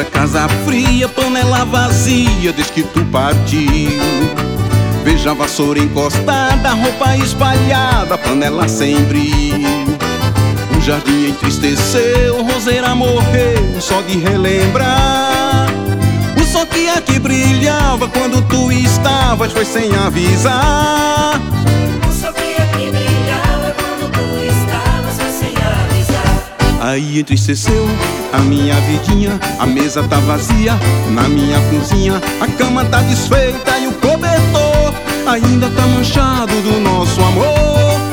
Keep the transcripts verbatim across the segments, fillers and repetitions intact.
vejo a casa fria, panela vazia desde que tu partiu. Vejo a vassoura encostada, roupa espalhada, panela sem brilho. O jardim entristeceu, roseira morreu, só de relembrar. O sol que aqui brilhava quando tu estavas foi sem avisar. O sol que aqui brilhava quando tu estavas foi sem avisar. Aí entristeceu a minha vidinha, a mesa tá vazia na minha cozinha, a cama tá desfeita e o cobertor ainda tá manchado do nosso amor.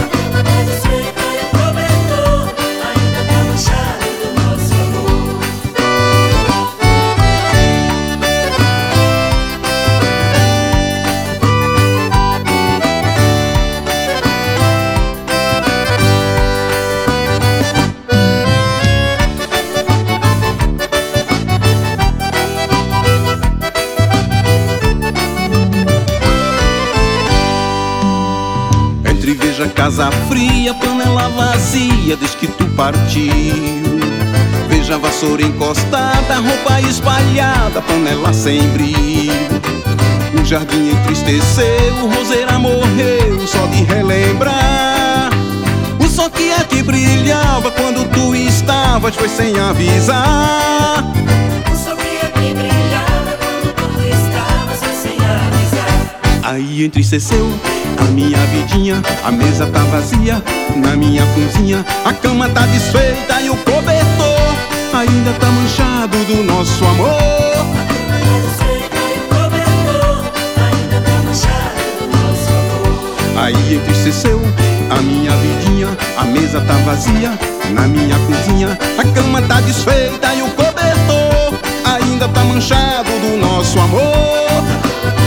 E vejo a casa fria, panela vazia desde que tu partiu. Vejo a vassoura encostada, roupa espalhada, panela sem brilho. O jardim entristeceu, roseira morreu, só de relembrar. O sol que aqui brilhava quando tu estavas foi sem avisar. O sol que aqui brilhava quando tu estavas foi sem avisar. Aí entristeceu a minha vidinha, a mesa tá vazia na minha cozinha, a cama tá desfeita e o cobertor ainda tá manchado do nosso amor. A cama tá desfeita e o cobertor ainda tá manchado do nosso amor. Aí entristeceu a minha vidinha, a mesa tá vazia na minha cozinha, a cama tá desfeita e o cobertor ainda tá manchado do nosso amor.